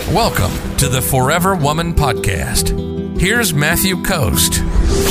Welcome to the Forever Woman Podcast. Here's Matthew Coast.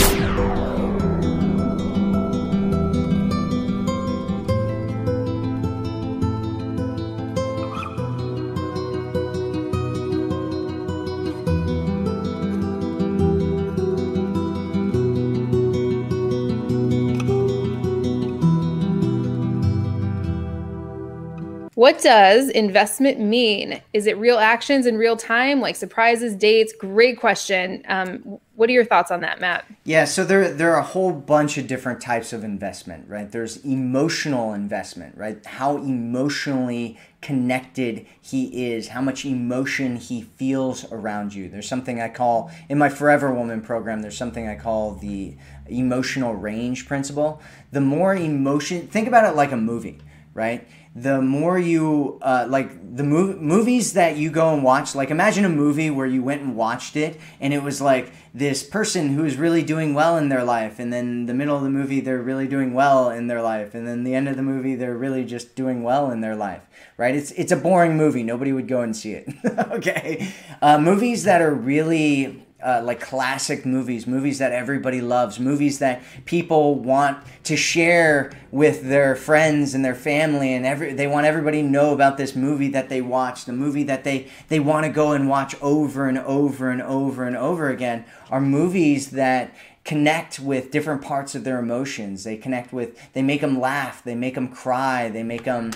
What does investment mean? Is it real actions in real time, like surprises, dates? Great question. What are your thoughts on that, Matt? Yeah, so there are a whole bunch of different types of investment, right? There's emotional investment, right? How emotionally connected he is, how much emotion he feels around you. There's something I call, in my Forever Woman program, there's something I call the emotional range principle. The more emotion, think about it like a movie, right? The more you, like the movies that you go and watch, like imagine a movie where you went and watched it and it was like this person who is really doing well in their life, and then the middle of the movie they're really doing well in their life, and then the end of the movie they're really just doing well in their life, right? It's a boring movie. Nobody would go and see it. Okay. Movies that are really like classic movies that everybody loves, movies that people want to share with their friends and their family, and they want everybody to know about this movie that they watched, the movie that they want to go and watch over and over and over and over again, are movies that connect with different parts of their emotions. They make them laugh, they make them cry, they make them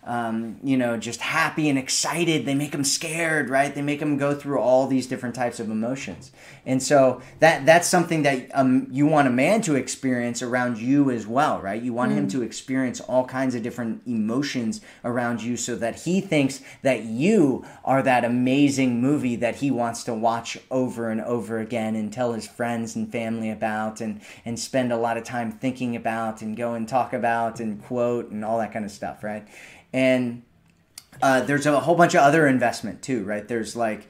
just happy and excited. They make them scared, right? They make them go through all these different types of emotions. And so that's something that you want a man to experience around you as well, right? You want him to experience all kinds of different emotions around you so that he thinks that you are that amazing movie that he wants to watch over and over again and tell his friends and family about and spend a lot of time thinking about and go and talk about and quote and all that kind of stuff, right? And there's a whole bunch of other investment too, right? There's like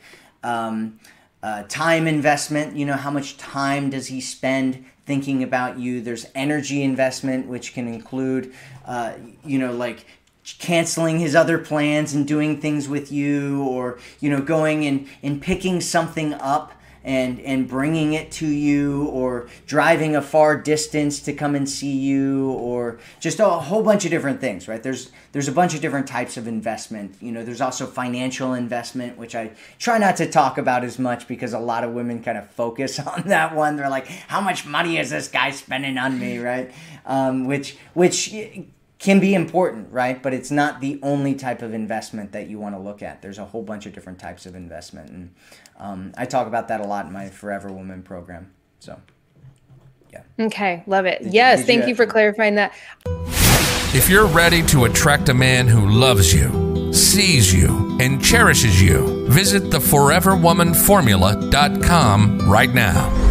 time investment. You know, how much time does he spend thinking about you? There's energy investment, which can include, like canceling his other plans and doing things with you, or, going and picking something up and bringing it to you, or driving a far distance to come and see you, or just a whole bunch of different things, right? There's a bunch of different types of investment. There's also financial investment, which I try not to talk about as much because a lot of women kind of focus on that one. They're like, how much money is this guy spending on me, right? Which can be important, right? But it's not the only type of investment that you want to look at. There's a whole bunch of different types of investment. And I talk about that a lot in my Forever Woman program. So, yeah. Okay, love it. Thank you for clarifying that. If you're ready to attract a man who loves you, sees you, and cherishes you, visit theforeverwomanformula.com right now.